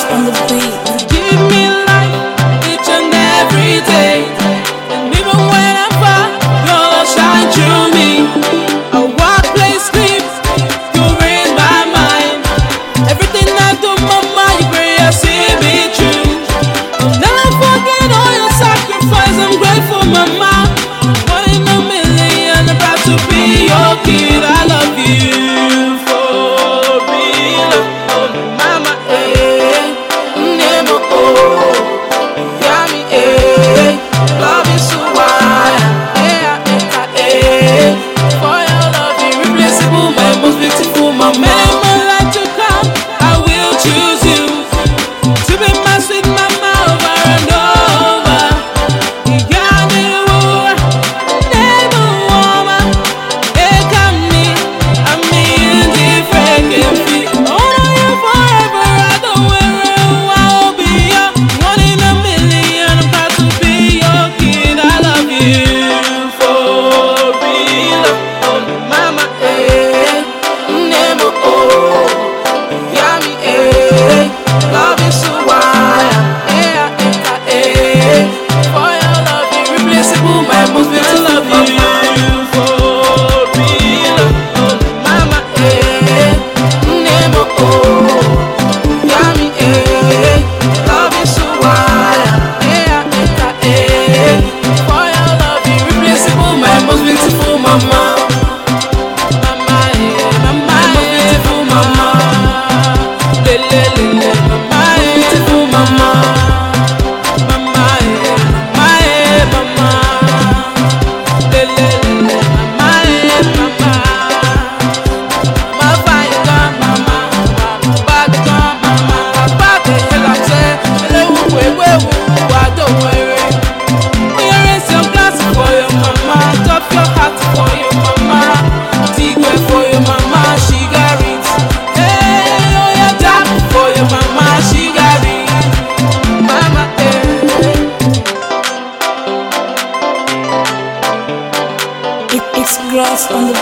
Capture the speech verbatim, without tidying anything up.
on the beat. Give me life each and every day, and even when I'm far, your love shine through me. I walk, play, sleep, you read my mind. Everything I do, mama, you pray I see me through. I'll never forget all your sacrifice. I'm grateful, mama. One in a million, about to be your kid. I love you for real, oh mama, eh. Nemo, oh, yummy, eh. Love is so wild, eh, eh, eh. For your love, irreplaceable, my most beautiful mama. Many more like to come, I will choose you to be my sweet mama over and over. Yummy, oh, nemo, woman, eh, come me, I'm indifferent, can feel. Honor you forever, I don't wear I'll be your one in a million. I'm about to be your kid. I love you for real, oh mama, eh. Nemo, oh, yummy, eh. Love is so wild, eh, eh, eh. For your love, irreplaceable, my most beautiful. I love you for real, oh mama, eh. Nemo, oh, yummy, eh. Love is so wild, eh, eh, eh. For your love, irreplaceable, my most beautiful mama. Mama, eh, mama, eh, beautiful mama. Le, le, le, le, mama, eh, beautiful mama. Mama, eh, mama, eh, mama. Le, le, le, le, mama, eh, mama. Mama, fine girl, mama. Mama, bad girl, mama. Papa, they tell am say, "Ele wu, we, we, wu, wa, don't worry." When you raise your glass for your mama, top your hat for your mama, tigwe for your mama, she got it. Hey, oh yeah, tap for your mama, she got it. Mama, eh. It, it's grass on the